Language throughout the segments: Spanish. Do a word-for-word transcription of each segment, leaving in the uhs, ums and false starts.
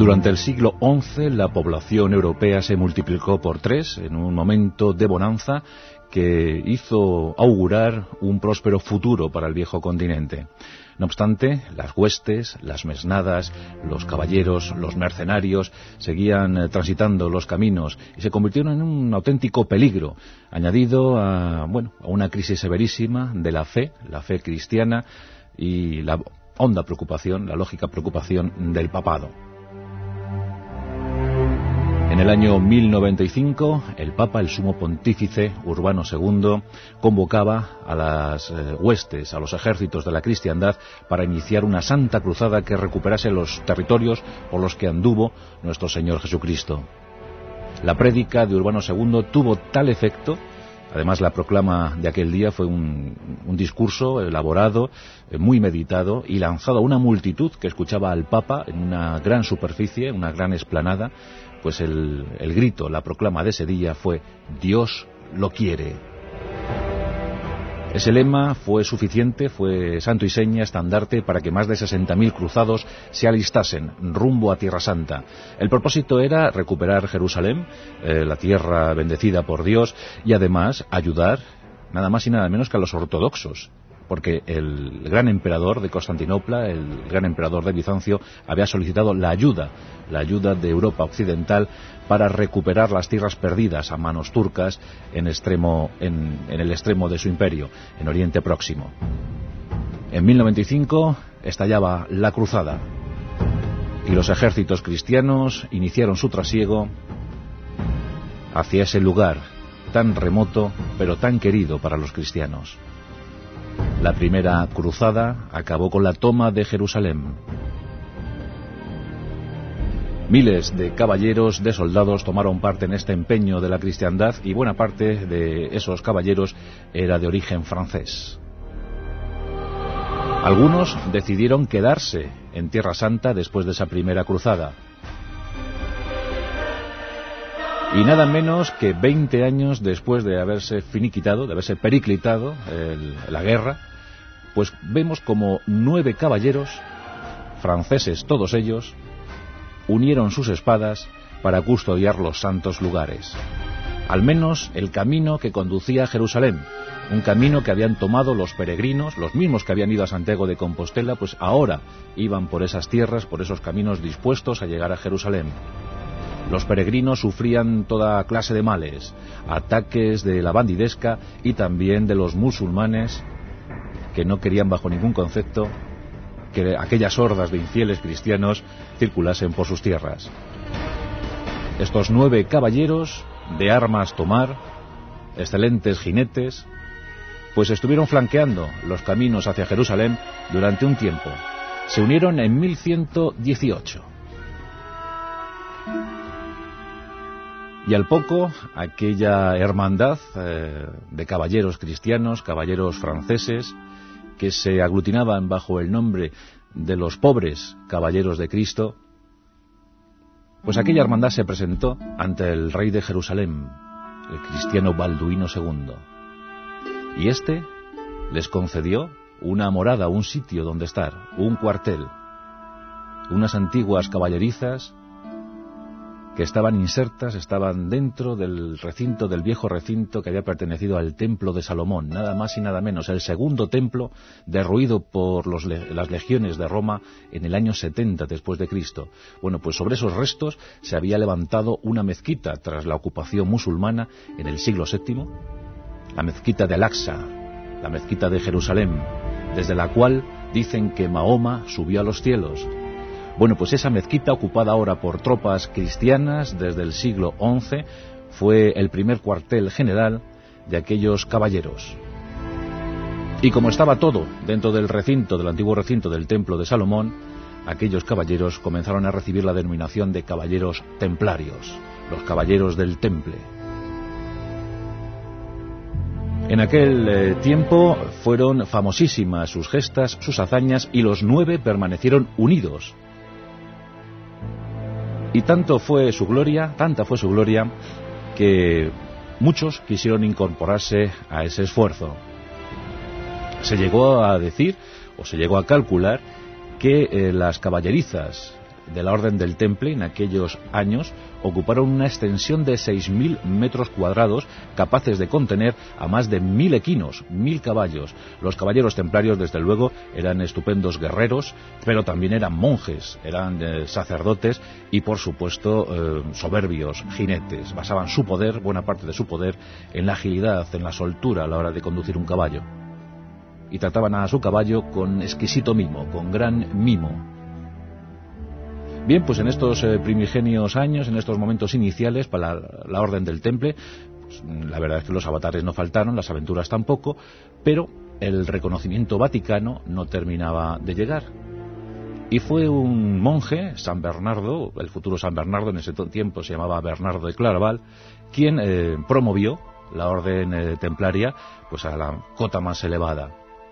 Durante el siglo once la población europea se multiplicó por tres en un momento de bonanza que hizo augurar un próspero futuro para el viejo continente. No obstante, las huestes, las mesnadas, los caballeros, los mercenarios seguían transitando los caminos y se convirtieron en un auténtico peligro, añadido a, bueno, a una crisis severísima de la fe, la fe cristiana y la honda preocupación, la lógica preocupación del papado. En el año mil noventa y cinco, el Papa, el Sumo Pontífice Urbano segundo, convocaba a las eh, huestes, a los ejércitos de la cristiandad para iniciar una santa cruzada que recuperase los territorios por los que anduvo nuestro Señor Jesucristo. La prédica de Urbano segundo tuvo tal efecto. Además, la proclama de aquel día fue un, un discurso elaborado, eh, muy meditado y lanzado a una multitud que escuchaba al Papa en una gran superficie, una gran explanada. Pues el, el grito, la proclama de ese día fue «Dios lo quiere». Ese lema fue suficiente, fue santo y seña, estandarte para que más de sesenta mil cruzados se alistasen rumbo a Tierra Santa. El propósito era recuperar Jerusalén, eh, la tierra bendecida por Dios, y además ayudar nada más y nada menos que a los ortodoxos, porque el gran emperador de Constantinopla, el gran emperador de Bizancio, había solicitado la ayuda, la ayuda de Europa occidental para recuperar las tierras perdidas a manos turcas en, extremo, en, en el extremo de su imperio, en Oriente Próximo. En mil noventa y cinco estallaba la cruzada y los ejércitos cristianos iniciaron su trasiego hacia ese lugar tan remoto pero tan querido para los cristianos. La primera cruzada acabó con la toma de Jerusalén. Miles de caballeros, de soldados tomaron parte en este empeño de la cristiandad y buena parte de esos caballeros era de origen francés. Algunos decidieron quedarse en Tierra Santa después de esa primera cruzada. Y nada menos que veinte años después de haberse finiquitado, de haberse periclitado el, la guerra, pues vemos como nueve caballeros, franceses todos ellos, unieron sus espadas para custodiar los santos lugares. Al menos el camino que conducía a Jerusalén, un camino que habían tomado los peregrinos, los mismos que habían ido a Santiago de Compostela, pues ahora iban por esas tierras, por esos caminos dispuestos a llegar a Jerusalén. Los peregrinos sufrían toda clase de males, ataques de la bandidesca y también de los musulmanes que no querían bajo ningún concepto que aquellas hordas de infieles cristianos circulasen por sus tierras. Estos nueve caballeros de armas tomar, excelentes jinetes, pues estuvieron flanqueando los caminos hacia Jerusalén durante un tiempo. Se unieron en mil ciento dieciocho. Y al poco, aquella hermandad eh, de caballeros cristianos, caballeros franceses, que se aglutinaban bajo el nombre de los pobres caballeros de Cristo, pues aquella hermandad se presentó ante el rey de Jerusalén, el cristiano Balduino segundo. Y éste les concedió una morada, un sitio donde estar, un cuartel, unas antiguas caballerizas que estaban insertas, estaban dentro del recinto, del viejo recinto que había pertenecido al templo de Salomón, nada más y nada menos, el segundo templo derruido por los, las legiones de Roma en el año setenta después de Cristo. Bueno, pues sobre esos restos se había levantado una mezquita tras la ocupación musulmana en el siglo séptimo, la mezquita de Al-Aqsa, la mezquita de Jerusalén, desde la cual dicen que Mahoma subió a los cielos. Bueno, pues esa mezquita, ocupada ahora por tropas cristianas desde el siglo once, fue el primer cuartel general de aquellos caballeros. Y como estaba todo dentro del recinto, del antiguo recinto del templo de Salomón, aquellos caballeros comenzaron a recibir la denominación de caballeros templarios, los caballeros del temple. En aquel eh, tiempo fueron famosísimas sus gestas, sus hazañas, y los nueve permanecieron unidos. Y tanto fue su gloria, tanta fue su gloria, que muchos quisieron incorporarse a ese esfuerzo. Se llegó a decir, o se llegó a calcular, que eh, las caballerizas de la Orden del Temple en aquellos años ocuparon una extensión de seis mil metros cuadrados, capaces de contener a más de mil equinos, mil caballos. Los caballeros templarios, desde luego, eran estupendos guerreros, pero también eran monjes, eran eh, sacerdotes y, por supuesto, eh, soberbios jinetes. Basaban su poder, buena parte de su poder, en la agilidad, en la soltura a la hora de conducir un caballo. Y trataban a su caballo con exquisito mimo, con gran mimo. Bien, pues en estos eh, primigenios años, en estos momentos iniciales para la, la Orden del Temple, pues, la verdad es que los avatares no faltaron, las aventuras tampoco, pero el reconocimiento vaticano no terminaba de llegar. Y fue un monje, San Bernardo, el futuro San Bernardo, en ese tiempo se llamaba Bernardo de Claraval, quien eh, promovió la Orden eh, Templaria pues a la cota más elevada.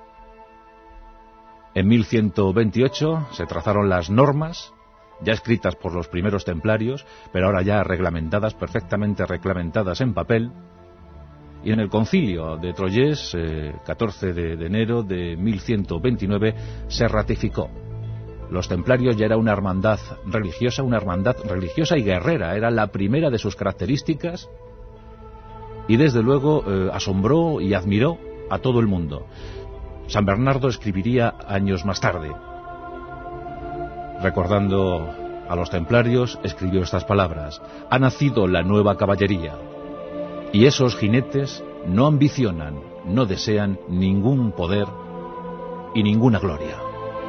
En mil ciento veintiocho se trazaron las normas, ya escritas por los primeros templarios, pero ahora ya reglamentadas, perfectamente reglamentadas en papel, y en el concilio de Troyes, eh, catorce de enero de mil ciento veintinueve, se ratificó. Los templarios ya era una hermandad religiosa, una hermandad religiosa y guerrera, era la primera de sus características, y desde luego eh, asombró y admiró a todo el mundo. San Bernardo escribiría años más tarde. Recordando a los templarios, escribió estas palabras: ha nacido la nueva caballería, y esos jinetes no ambicionan, no desean ningún poder y ninguna gloria.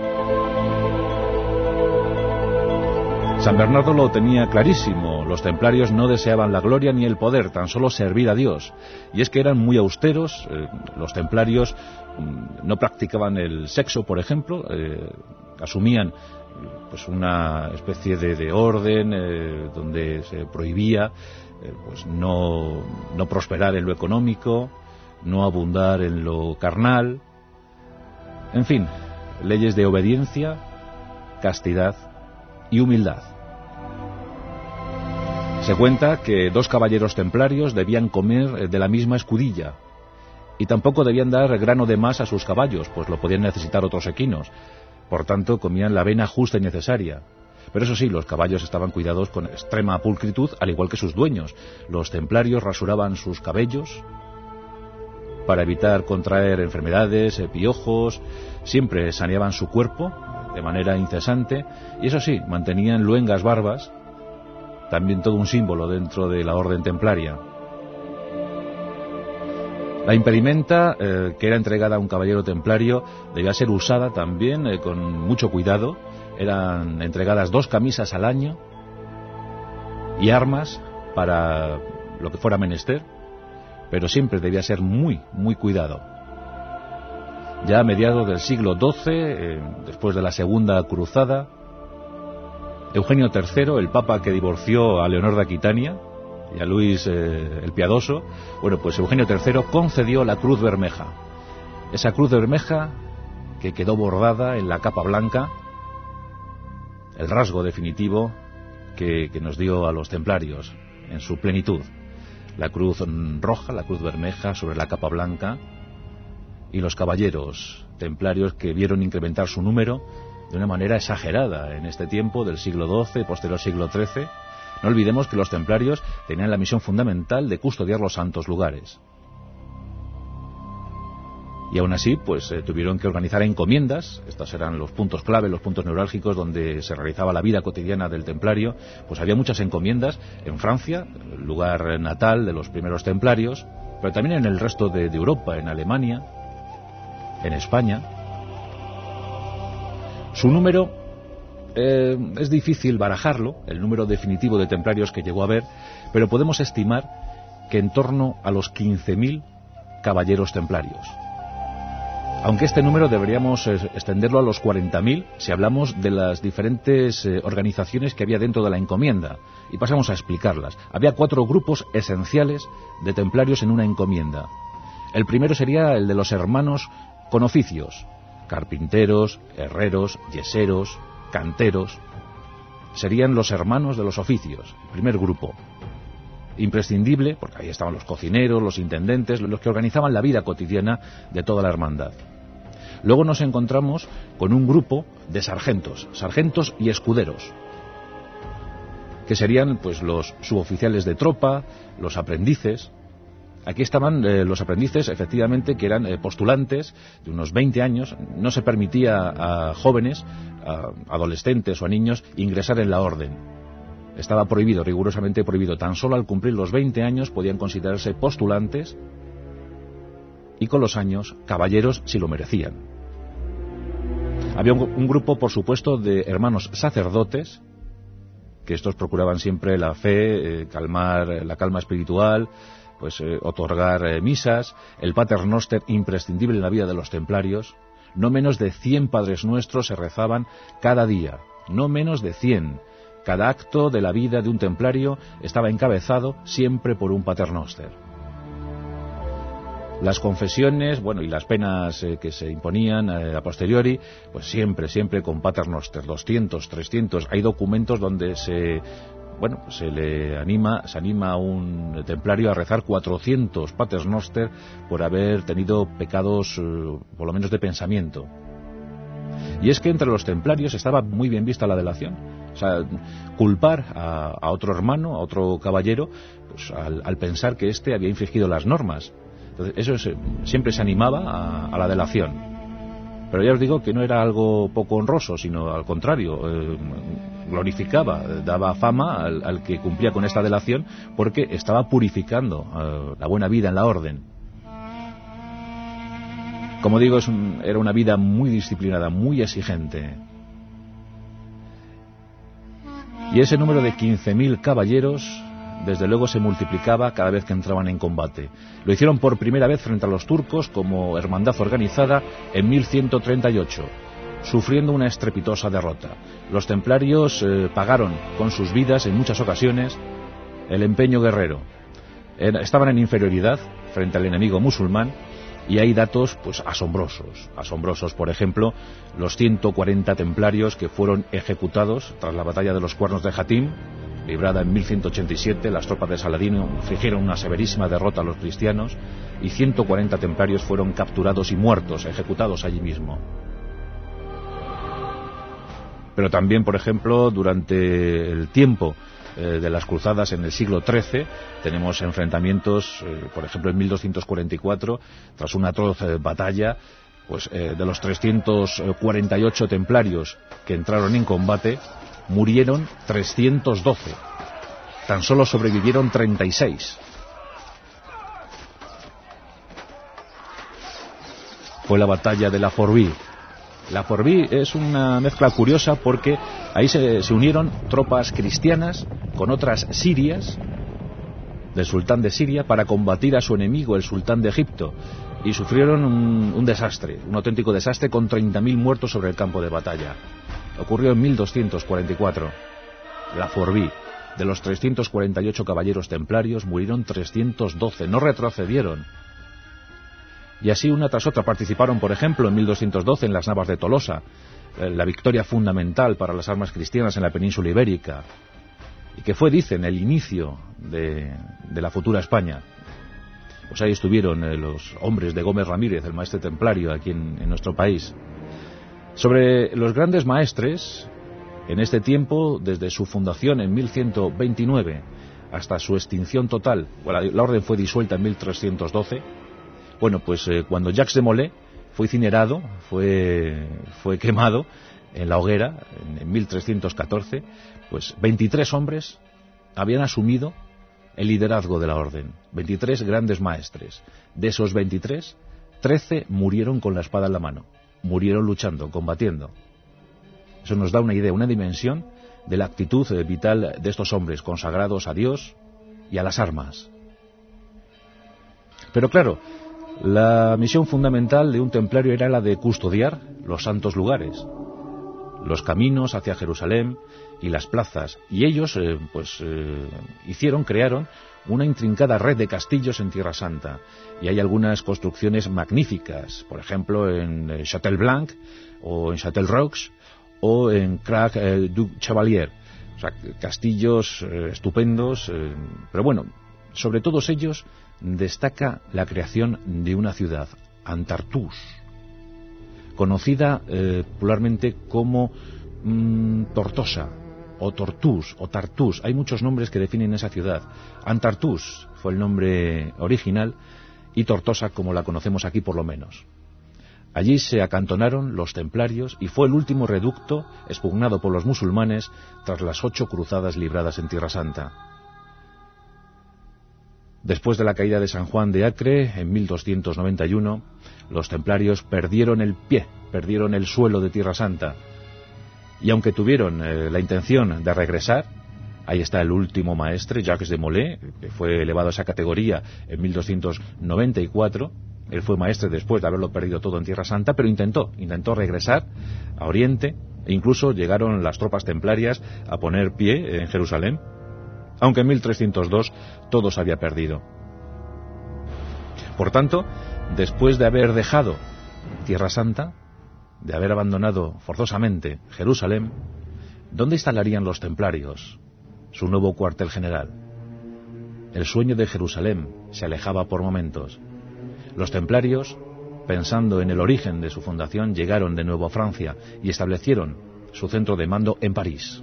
San Bernardo lo tenía clarísimo, los templarios no deseaban la gloria ni el poder, tan solo servir a Dios. Y es que eran muy austeros, eh, los templarios mm, no practicaban el sexo, por ejemplo, eh, asumían pues una especie de, de orden eh, donde se prohibía eh, pues no, no prosperar en lo económico, no abundar en lo carnal, en fin, leyes de obediencia, castidad y humildad. Se cuenta que dos caballeros templarios debían comer de la misma escudilla y tampoco debían dar grano de más a sus caballos, pues lo podían necesitar otros equinos. Por tanto, comían la avena justa y necesaria. Pero eso sí, los caballos estaban cuidados con extrema pulcritud, al igual que sus dueños. Los templarios rasuraban sus cabellos para evitar contraer enfermedades, piojos, siempre saneaban su cuerpo de manera incesante, y eso sí, mantenían luengas barbas, también todo un símbolo dentro de la orden templaria. La impedimenta, eh, que era entregada a un caballero templario, debía ser usada también eh, con mucho cuidado. Eran entregadas dos camisas al año y armas para lo que fuera menester, pero siempre debía ser muy, muy cuidado. Ya a mediados del siglo doce, eh, después de la Segunda Cruzada, Eugenio tercero, el papa que divorció a Leonor de Aquitania y a Luis eh, el Piadoso, bueno, pues Eugenio tercero concedió la Cruz Bermeja. Esa Cruz Bermeja que quedó bordada en la capa blanca, el rasgo definitivo que, que nos dio a los templarios en su plenitud. La cruz roja, la cruz bermeja sobre la capa blanca, y los caballeros templarios que vieron incrementar su número de una manera exagerada en este tiempo del siglo doce, posterior siglo trece. No olvidemos que los templarios tenían la misión fundamental de custodiar los santos lugares. Y aún así, pues eh, tuvieron que organizar encomiendas. Estos eran los puntos clave, los puntos neurálgicos donde se realizaba la vida cotidiana del templario. Pues había muchas encomiendas en Francia, el lugar natal de los primeros templarios, pero también en el resto de, de Europa, en Alemania, en España. Su número eh, es difícil barajarlo, el número definitivo de templarios que llegó a haber, pero podemos estimar que en torno a los quince mil caballeros templarios. Aunque este número deberíamos eh, extenderlo a los cuarenta mil si hablamos de las diferentes eh, organizaciones que había dentro de la encomienda. Y pasamos a explicarlas. Había cuatro grupos esenciales de templarios en una encomienda. El primero sería el de los hermanos con oficios: carpinteros, herreros, yeseros, canteros. Serían los hermanos de los oficios, el primer grupo. Imprescindible, porque ahí estaban los cocineros, los intendentes, los que organizaban la vida cotidiana de toda la hermandad. Luego nos encontramos con un grupo de sargentos, sargentos y escuderos. que serían pues los suboficiales de tropa, los aprendices. Aquí estaban eh, los aprendices, efectivamente, que eran eh, postulantes de unos veinte años. No se permitía a jóvenes, a adolescentes o a niños ingresar en la orden. Estaba prohibido, rigurosamente prohibido. Tan solo al cumplir los veinte años podían considerarse postulantes y con los años caballeros si lo merecían. Había un, un grupo, por supuesto, de hermanos sacerdotes, que estos procuraban siempre la fe, eh, calmar la calma espiritual, pues eh, otorgar eh, misas, el Pater Noster imprescindible en la vida de los templarios. No menos de cien Padres Nuestros se rezaban cada día, no menos de cien. Cada acto de la vida de un templario estaba encabezado siempre por un Pater Noster. Las confesiones, bueno, y las penas eh, que se imponían eh, a posteriori, pues siempre, siempre con Pater Noster, doscientos, trescientos. Hay documentos donde se, bueno, se le anima, se anima a un templario a rezar cuatrocientos Pater Noster por haber tenido pecados, eh, por lo menos de pensamiento. Y es que entre los templarios estaba muy bien vista la delación. O sea, culpar a, a otro hermano, a otro caballero, pues al, al pensar que éste había infringido las normas. Entonces, eso es, siempre se animaba a, a la delación. Pero ya os digo que no era algo poco honroso, sino al contrario, eh, glorificaba, daba fama al, al que cumplía con esta delación, porque estaba purificando eh, la buena vida en la orden. Como digo, es un, era una vida muy disciplinada, muy exigente. Y ese número de quince mil caballeros, desde luego, se multiplicaba cada vez que entraban en combate. Lo hicieron por primera vez frente a los turcos como hermandad organizada en mil ciento treinta y ocho, sufriendo una estrepitosa derrota. Los templarios eh, pagaron con sus vidas en muchas ocasiones el empeño guerrero. Era, estaban en inferioridad frente al enemigo musulmán, y hay datos pues asombrosos, asombrosos. Por ejemplo, los ciento cuarenta templarios que fueron ejecutados tras la batalla de los Cuernos de Jatim, librada en mil ciento ochenta y siete, las tropas de Saladino infligieron una severísima derrota a los cristianos y ciento cuarenta templarios fueron capturados y muertos, ejecutados allí mismo. Pero también, por ejemplo, durante el tiempo eh, de las cruzadas en el siglo trece, tenemos enfrentamientos, eh, por ejemplo, en mil doscientos cuarenta y cuatro, tras una atroz eh, batalla, pues eh, de los trescientos cuarenta y ocho templarios que entraron en combate, murieron trescientos doce. Tan solo sobrevivieron treinta y seis. Fue la batalla de la Forbie. La Forbie es una mezcla curiosa porque ahí se, se unieron tropas cristianas con otras sirias del sultán de Siria para combatir a su enemigo, el sultán de Egipto, y sufrieron un, un desastre, un auténtico desastre, con treinta mil muertos sobre el campo de batalla. Ocurrió en mil doscientos cuarenta y cuatro. La Forbie. De los trescientos cuarenta y ocho caballeros templarios murieron trescientos doce, no retrocedieron. Y así una tras otra participaron, por ejemplo, en mil doscientos doce en las Navas de Tolosa, eh, la victoria fundamental para las armas cristianas en la península ibérica, y que fue, dicen, el inicio de, de la futura España. Pues ahí estuvieron eh, los hombres de Gómez Ramírez, el maestre templario aquí en, en nuestro país. Sobre los grandes maestres, en este tiempo, desde su fundación en mil ciento veintinueve hasta su extinción total, bueno, la orden fue disuelta en mil trescientos doce, bueno, pues eh, cuando Jacques de Molay fue incinerado, fue, fue quemado en la hoguera, en, en mil trescientos catorce, pues veintitrés hombres habían asumido el liderazgo de la orden, veintitrés grandes maestres. De esos veintitrés, trece murieron con la espada en la mano. Murieron luchando, combatiendo. Eso nos da una idea, una dimensión de la actitud vital de estos hombres consagrados a Dios y a las armas. Pero claro, la misión fundamental de un templario era la de custodiar los santos lugares, los caminos hacia Jerusalén y las plazas. Y ellos, eh, pues, eh, hicieron, crearon una intrincada red de castillos en Tierra Santa, y hay algunas construcciones magníficas, por ejemplo en eh, Châtel-Blanc o en Châtel-Roux o en Crac eh, du Chevalier, o sea, castillos eh, estupendos, eh, pero bueno, sobre todos ellos destaca la creación de una ciudad, Antartús, conocida eh, popularmente como mmm, Tortosa, o Tortouse, o Tartús. Hay muchos nombres que definen esa ciudad. Antartús fue el nombre original y Tortosa como la conocemos aquí por lo menos. Allí se acantonaron los templarios y fue el último reducto expugnado por los musulmanes tras las ocho cruzadas libradas en Tierra Santa. Después de la caída de San Juan de Acre, en mil doscientos noventa y uno, los templarios perdieron el pie, perdieron el suelo de Tierra Santa. Y aunque tuvieron eh, la intención de regresar, ahí está el último maestre, Jacques de Molay, que fue elevado a esa categoría en mil doscientos noventa y cuatro. Él fue maestre después de haberlo perdido todo en Tierra Santa, pero intentó, intentó regresar a Oriente, e incluso llegaron las tropas templarias a poner pie en Jerusalén, aunque en mil trescientos dos todo se había perdido. Por tanto, después de haber dejado Tierra Santa, de haber abandonado forzosamente Jerusalén, ¿dónde instalarían los templarios su nuevo cuartel general? El sueño de Jerusalén se alejaba por momentos. Los templarios, pensando en el origen de su fundación, llegaron de nuevo a Francia y establecieron su centro de mando en París.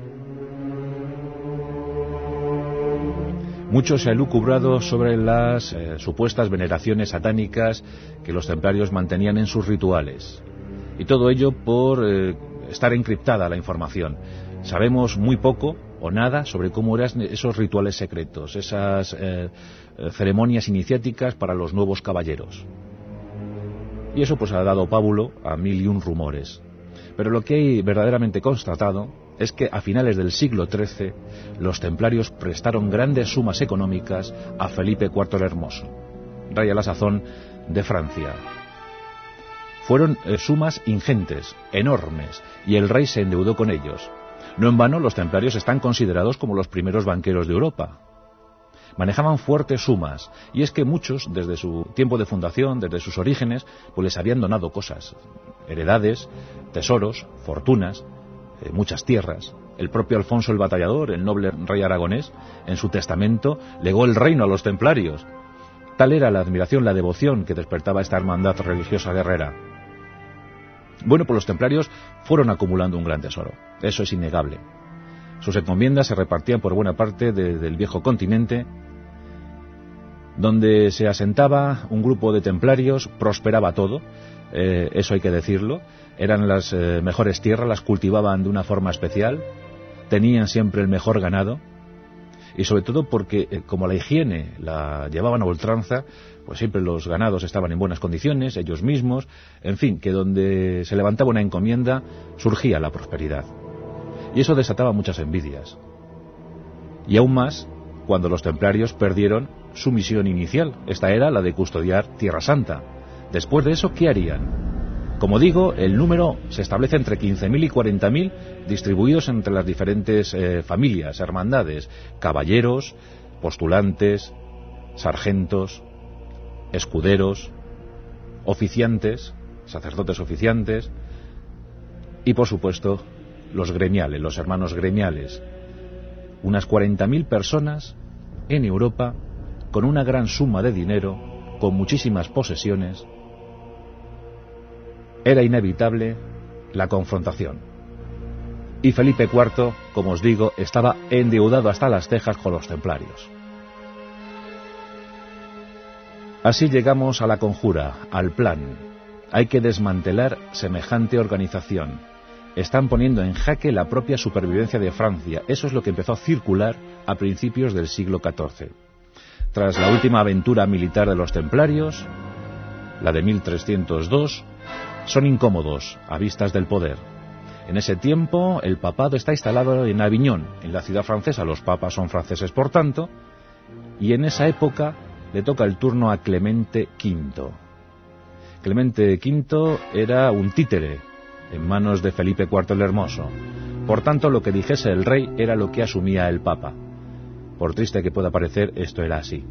Mucho se ha elucubrado sobre las eh, supuestas veneraciones satánicas que los templarios mantenían en sus rituales. Y todo ello por eh, estar encriptada la información. Sabemos muy poco o nada sobre cómo eran esos rituales secretos, esas eh, ceremonias iniciáticas para los nuevos caballeros. Y eso pues ha dado pábulo a mil y un rumores. Pero lo que hay verdaderamente constatado es que a finales del siglo trece los templarios prestaron grandes sumas económicas a Felipe cuarto el Hermoso, rey a la sazón de Francia. Fueron eh, sumas ingentes, enormes, y el rey se endeudó con ellos. No en vano los templarios están considerados como los primeros banqueros de Europa. Manejaban fuertes sumas, y es que muchos, desde su tiempo de fundación, desde sus orígenes, pues les habían donado cosas, heredades, tesoros, fortunas, eh, muchas tierras. El propio Alfonso el Batallador, el noble rey aragonés, en su testamento legó el reino a los templarios. Tal era la admiración, la devoción que despertaba esta hermandad religiosa guerrera. Bueno, pues los templarios fueron acumulando un gran tesoro, eso es innegable. Sus encomiendas se repartían por buena parte de, del viejo continente, donde se asentaba un grupo de templarios, prosperaba todo, eh, eso hay que decirlo, eran las eh, mejores tierras, las cultivaban de una forma especial, tenían siempre el mejor ganado, y sobre todo porque eh, como la higiene la llevaban a ultranza, pues siempre los ganados estaban en buenas condiciones, ellos mismos, en fin, que donde se levantaba una encomienda surgía la prosperidad. Y eso desataba muchas envidias. Y aún más cuando los templarios perdieron su misión inicial, esta era la de custodiar Tierra Santa. Después de eso, ¿qué harían? Como digo, el número se establece entre quince mil y cuarenta mil, distribuidos entre las diferentes eh, familias, hermandades, caballeros, postulantes, sargentos, escuderos, oficiantes, sacerdotes oficiantes, y por supuesto los gremiales, los hermanos gremiales. Unas cuarenta mil personas en Europa, con una gran suma de dinero, con muchísimas posesiones. Era inevitable la confrontación. Y Felipe cuarto, como os digo, estaba endeudado hasta las cejas con los templarios. Así llegamos a la conjura, al plan. Hay que desmantelar semejante organización. Están poniendo en jaque la propia supervivencia de Francia. Eso es lo que empezó a circular a principios del siglo catorce. Tras la última aventura militar de los templarios, la de mil trescientos dos, son incómodos a vistas del poder. En ese tiempo, el papado está instalado en Aviñón, en la ciudad francesa. Los papas son franceses, por tanto, y en esa época le toca el turno a Clemente quinto. Clemente quinto era un títere en manos de Felipe cuarto el Hermoso. Por tanto, lo que dijese el rey era lo que asumía el papa. Por triste que pueda parecer, esto era así.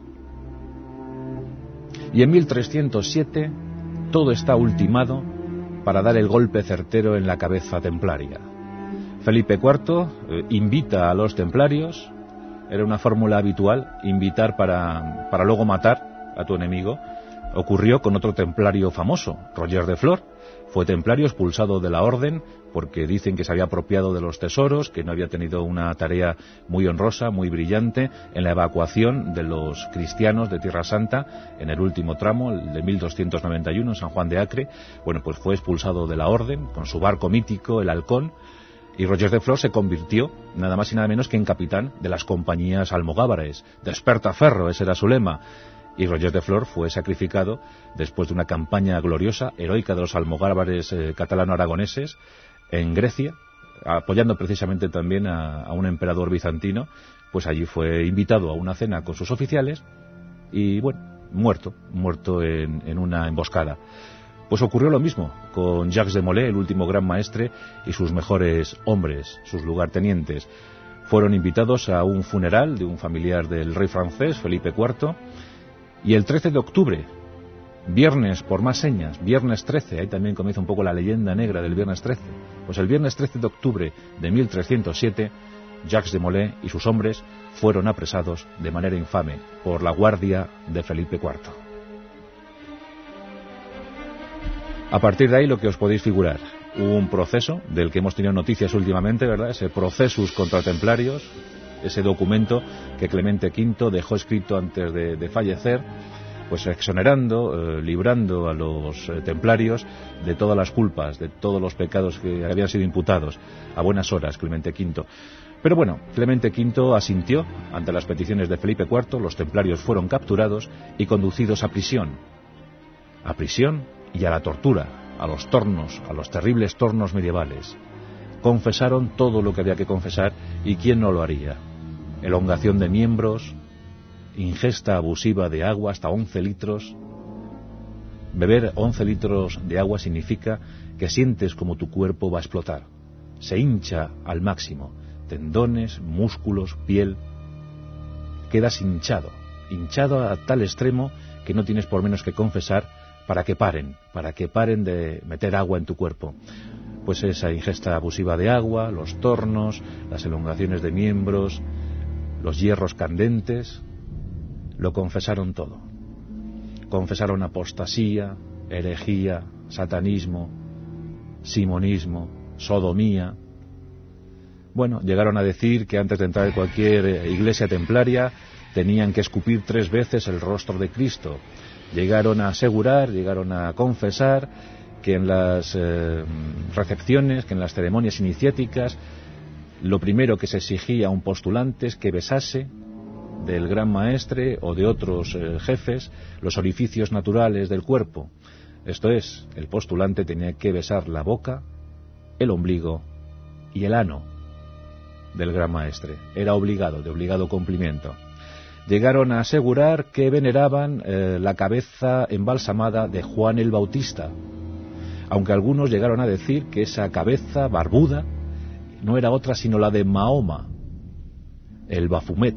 Y en mil trescientos siete, todo está ultimado para dar el golpe certero en la cabeza templaria. Felipe cuarto eh, invita a los templarios. Era una fórmula habitual, invitar para, para luego matar a tu enemigo. Ocurrió con otro templario famoso, Roger de Flor. Fue templario expulsado de la orden porque dicen que se había apropiado de los tesoros, que no había tenido una tarea muy honrosa, muy brillante en la evacuación de los cristianos de Tierra Santa en el último tramo, el de mil doscientos noventa y uno, en San Juan de Acre. Bueno, pues fue expulsado de la orden con su barco mítico, el Halcón, y Roger de Flor se convirtió nada más y nada menos que en capitán de las compañías almogávares. Desperta ferro, ese era su lema. Y Roger de Flor fue sacrificado después de una campaña gloriosa, heroica de los almogávares eh, catalano-aragoneses en Grecia, apoyando precisamente también a, a un emperador bizantino. Pues allí fue invitado a una cena con sus oficiales y, bueno, muerto, muerto en, en una emboscada. Pues ocurrió lo mismo con Jacques de Molay, el último gran maestre, y sus mejores hombres, sus lugartenientes. Fueron invitados a un funeral de un familiar del rey francés, Felipe cuarto, y el trece de octubre, viernes por más señas, viernes trece, ahí también comienza un poco la leyenda negra del viernes trece, pues el viernes trece de octubre de mil trescientos siete, Jacques de Molay y sus hombres fueron apresados de manera infame por la guardia de Felipe cuarto. A partir de ahí, lo que os podéis figurar, un proceso del que hemos tenido noticias últimamente, ¿verdad? Ese Procesus contra Templarios, ese documento que Clemente quinto dejó escrito antes de, de fallecer, pues exonerando, eh, librando a los eh, templarios de todas las culpas, de todos los pecados que habían sido imputados. A buenas horas, Clemente quinto. Pero bueno, Clemente quinto asintió ante las peticiones de Felipe cuarto, los templarios fueron capturados y conducidos a prisión. A prisión y a la tortura, a los tornos, a los terribles tornos medievales. Confesaron todo lo que había que confesar, y ¿quién no lo haría? Elongación de miembros, ingesta abusiva de agua hasta once litros. Beber once litros de agua significa que sientes como tu cuerpo va a explotar. Se hincha al máximo. Tendones, músculos, piel. Quedas hinchado. Hinchado a tal extremo que no tienes por menos que confesar para que paren, para que paren de meter agua en tu cuerpo. Pues esa ingesta abusiva de agua, los tornos, las elongaciones de miembros, los hierros candentes, lo confesaron todo. Confesaron apostasía, herejía, satanismo, simonismo, sodomía. Bueno, llegaron a decir que antes de entrar en cualquier iglesia templaria tenían que escupir tres veces el rostro de Cristo. Llegaron a asegurar, llegaron a confesar que en las eh, recepciones, que en las ceremonias iniciáticas, lo primero que se exigía a un postulante es que besase del gran maestre o de otros eh, jefes los orificios naturales del cuerpo. Esto es, el postulante tenía que besar la boca, el ombligo y el ano del gran maestre. Era obligado, de obligado cumplimiento. Llegaron a asegurar que veneraban eh, la cabeza embalsamada de Juan el Bautista, aunque algunos llegaron a decir que esa cabeza barbuda no era otra sino la de Mahoma, el Bafumet.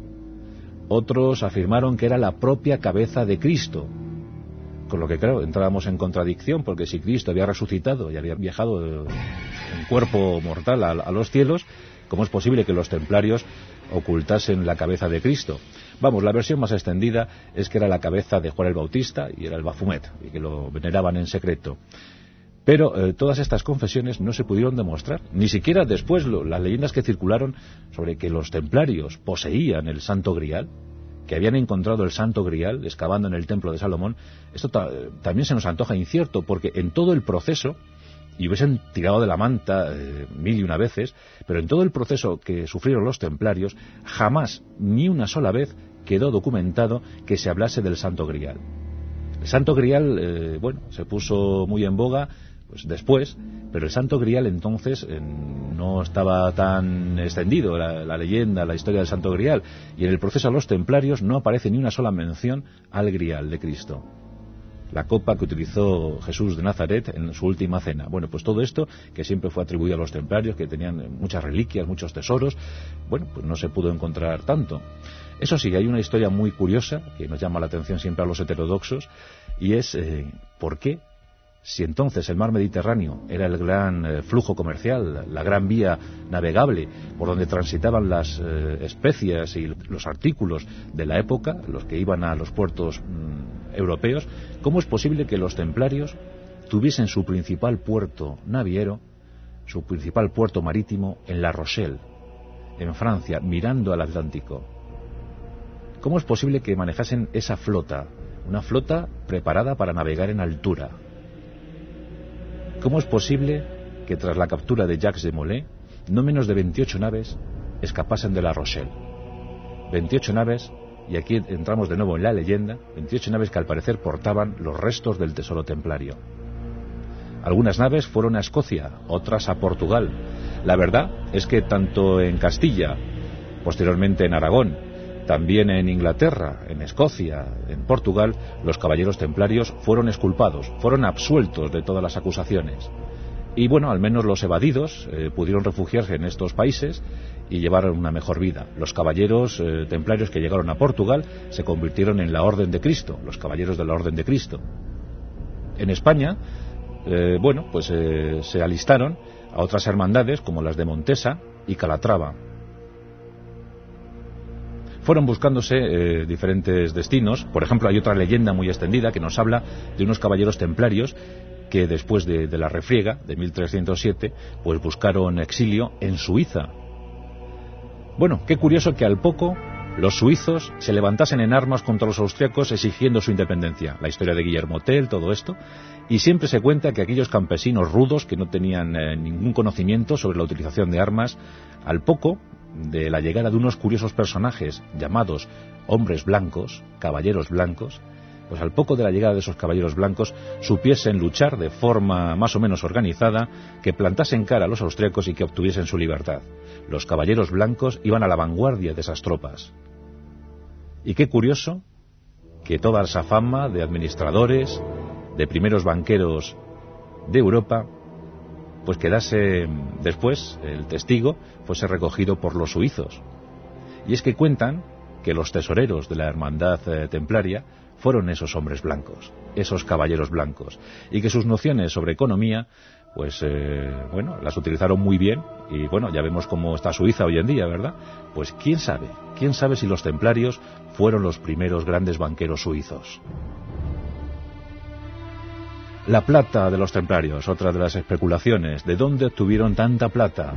Otros afirmaron que era la propia cabeza de Cristo, con lo que, claro, entrábamos en contradicción, porque si Cristo había resucitado y había viajado en cuerpo mortal a, a los cielos, ¿cómo es posible que los templarios ocultasen la cabeza de Cristo? Vamos, la versión más extendida es que era la cabeza de Juan el Bautista y era el Bafumet, y que lo veneraban en secreto. Pero eh, todas estas confesiones no se pudieron demostrar, ni siquiera después lo, las leyendas que circularon sobre que los templarios poseían el Santo Grial, que habían encontrado el Santo Grial excavando en el Templo de Salomón. Esto ta también se nos antoja incierto, porque en todo el proceso, y hubiesen tirado de la manta eh, mil y una veces, pero en todo el proceso que sufrieron los templarios, jamás, ni una sola vez, quedó documentado que se hablase del Santo Grial. El Santo Grial, eh, bueno, se puso muy en boga pues después, pero el Santo Grial entonces eh, no estaba tan extendido, la, la leyenda, la historia del Santo Grial, y en el proceso a los templarios no aparece ni una sola mención al Grial de Cristo, la copa que utilizó Jesús de Nazaret en su última cena. Bueno, pues todo esto, que siempre fue atribuido a los templarios, que tenían muchas reliquias, muchos tesoros, bueno, pues no se pudo encontrar tanto. Eso sí, hay una historia muy curiosa que nos llama la atención siempre a los heterodoxos, y es eh, ¿por qué? Si entonces el mar Mediterráneo era el gran eh, flujo comercial, la gran vía navegable por donde transitaban las eh, especias y los artículos de la época, los que iban a los puertos mmm, europeos, ¿cómo es posible que los templarios tuviesen su principal puerto naviero, su principal puerto marítimo en La Rochelle, en Francia, mirando al Atlántico? ¿Cómo es posible que manejasen esa flota, una flota preparada para navegar en altura? ¿Cómo es posible que tras la captura de Jacques de Molay, no menos de veintiocho naves escapasen de La Rochelle? veintiocho naves, y aquí entramos de nuevo en la leyenda, veintiocho naves que al parecer portaban los restos del tesoro templario. Algunas naves fueron a Escocia, otras a Portugal. La verdad es que tanto en Castilla, posteriormente en Aragón, también en Inglaterra, en Escocia, en Portugal, los caballeros templarios fueron exculpados, fueron absueltos de todas las acusaciones. Y bueno, al menos los evadidos eh, pudieron refugiarse en estos países y llevar una mejor vida. Los caballeros eh, templarios que llegaron a Portugal se convirtieron en la Orden de Cristo, los caballeros de la Orden de Cristo. En España, eh, bueno, pues eh, se alistaron a otras hermandades como las de Montesa y Calatrava. Fueron buscándose eh, diferentes destinos. Por ejemplo, hay otra leyenda muy extendida que nos habla de unos caballeros templarios que después de, de la refriega de mil trescientos siete, pues buscaron exilio en Suiza. Bueno, qué curioso que al poco los suizos se levantasen en armas contra los austriacos exigiendo su independencia. La historia de Guillermo Tell, todo esto. Y siempre se cuenta que aquellos campesinos rudos que no tenían eh, ningún conocimiento sobre la utilización de armas, al poco de la llegada de unos curiosos personajes llamados hombres blancos, caballeros blancos, pues al poco de la llegada de esos caballeros blancos supiesen luchar de forma más o menos organizada, que plantasen cara a los austriacos y que obtuviesen su libertad. Los caballeros blancos iban a la vanguardia de esas tropas. Y qué curioso que toda esa fama de administradores, de primeros banqueros de Europa, pues quedase después, el testigo, fuese recogido por los suizos. Y es que cuentan que los tesoreros de la hermandad eh, templaria fueron esos hombres blancos, esos caballeros blancos, y que sus nociones sobre economía, pues, eh, bueno, las utilizaron muy bien, y bueno, ya vemos cómo está Suiza hoy en día, ¿verdad? Pues quién sabe, quién sabe si los templarios fueron los primeros grandes banqueros suizos. La plata de los templarios, otra de las especulaciones. ¿De dónde obtuvieron tanta plata?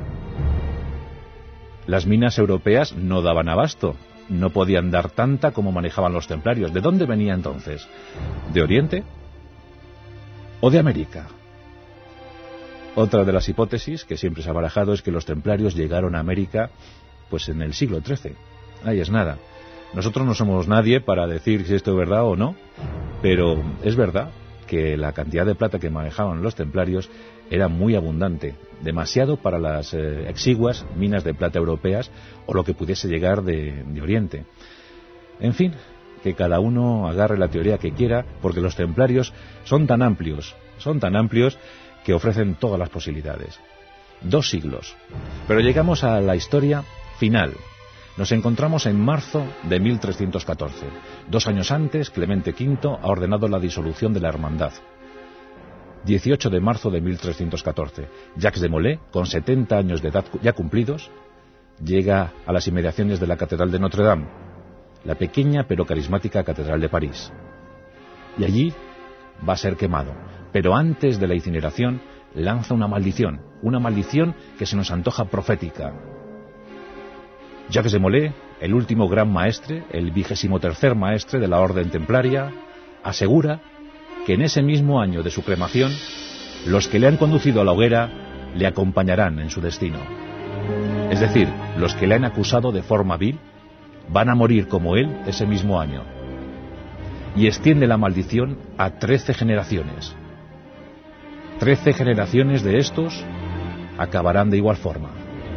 Las minas europeas no daban abasto, no podían dar tanta como manejaban los templarios. ¿De dónde venía entonces? ¿De Oriente? ¿O de América? Otra de las hipótesis que siempre se ha barajado es que los templarios llegaron a América pues en el siglo trece. Ahí es nada. Nosotros no somos nadie para decir si esto es verdad o no, pero es verdad que la cantidad de plata que manejaban los templarios era muy abundante, demasiado para las eh, exiguas minas de plata europeas o lo que pudiese llegar de, de Oriente. En fin, que cada uno agarre la teoría que quiera, porque los templarios son tan amplios, son tan amplios que ofrecen todas las posibilidades. Dos siglos. Pero llegamos a la historia final. Nos encontramos en marzo de mil trescientos catorce. Dos años antes, Clemente quinto ha ordenado la disolución de la hermandad. dieciocho de marzo de mil trescientos catorce. Jacques de Molay, con setenta años de edad ya cumplidos, llega a las inmediaciones de la Catedral de Notre Dame, la pequeña pero carismática Catedral de París. Y allí va a ser quemado. Pero antes de la incineración, lanza una maldición, una maldición que se nos antoja profética. Jacques de Molay, el último gran maestre, el vigésimo tercer maestre de la Orden Templaria, asegura que en ese mismo año de su cremación, los que le han conducido a la hoguera le acompañarán en su destino. Es decir, los que le han acusado de forma vil van a morir como él ese mismo año. Y extiende la maldición a trece generaciones. Trece generaciones de estos acabarán de igual forma.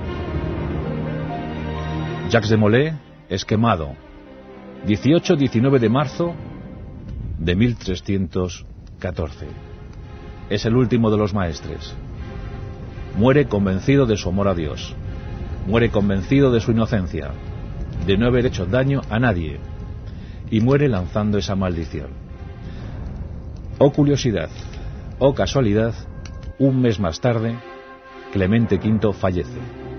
Jacques de Molay es quemado dieciocho diecinueve de marzo de mil trescientos catorce. Es el último de los maestres. Muere convencido de su amor a Dios. Muere convencido de su inocencia, de no haber hecho daño a nadie. Y muere lanzando esa maldición. Oh curiosidad, oh casualidad, un mes más tarde, Clemente quinto fallece.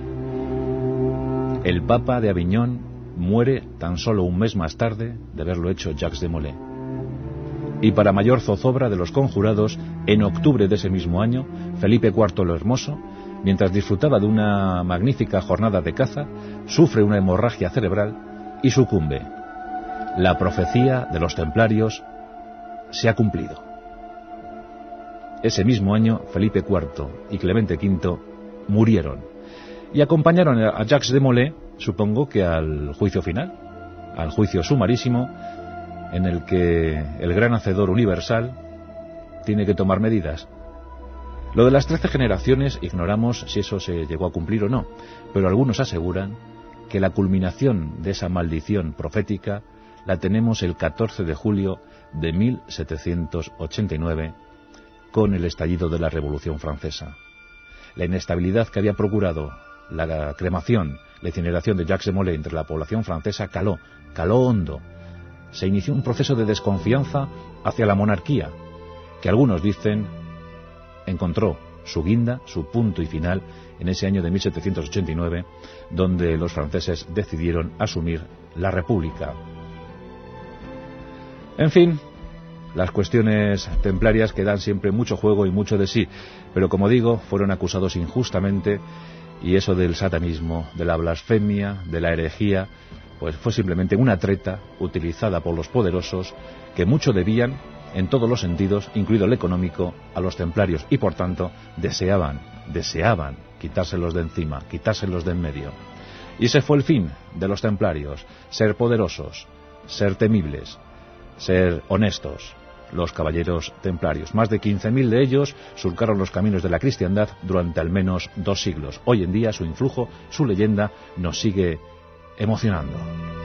El Papa de Aviñón muere tan solo un mes más tarde de haberlo hecho Jacques de Molay. Y para mayor zozobra de los conjurados, en octubre de ese mismo año, Felipe cuarto el Hermoso, mientras disfrutaba de una magnífica jornada de caza, sufre una hemorragia cerebral y sucumbe. La profecía de los templarios se ha cumplido. Ese mismo año, Felipe cuarto y Clemente quinto murieron y acompañaron a Jacques de Molay, supongo que al juicio final, al juicio sumarísimo, en el que el gran hacedor universal tiene que tomar medidas. Lo de las trece generaciones ignoramos si eso se llegó a cumplir o no, pero algunos aseguran que la culminación de esa maldición profética la tenemos el catorce de julio de mil setecientos ochenta y nueve, con el estallido de la Revolución Francesa. La inestabilidad que había procurado la cremación, la incineración de Jacques de Molay entre la población francesa caló, caló hondo. Se inició un proceso de desconfianza hacia la monarquía, que algunos dicen encontró su guinda, su punto y final, en ese año de mil setecientos ochenta y nueve, donde los franceses decidieron asumir la República. En fin, las cuestiones templarias que dan siempre mucho juego y mucho de sí, pero como digo, fueron acusados injustamente, y eso del satanismo, de la blasfemia, de la herejía, pues fue simplemente una treta utilizada por los poderosos que mucho debían en todos los sentidos, incluido el económico, a los templarios, y por tanto deseaban, deseaban quitárselos de encima, quitárselos de en medio. Y ese fue el fin de los templarios: ser poderosos, ser temibles, ser honestos. Los caballeros templarios, más de quince mil de ellos, surcaron los caminos de la cristiandad durante al menos dos siglos. Hoy en día su influjo, su leyenda, nos sigue emocionando.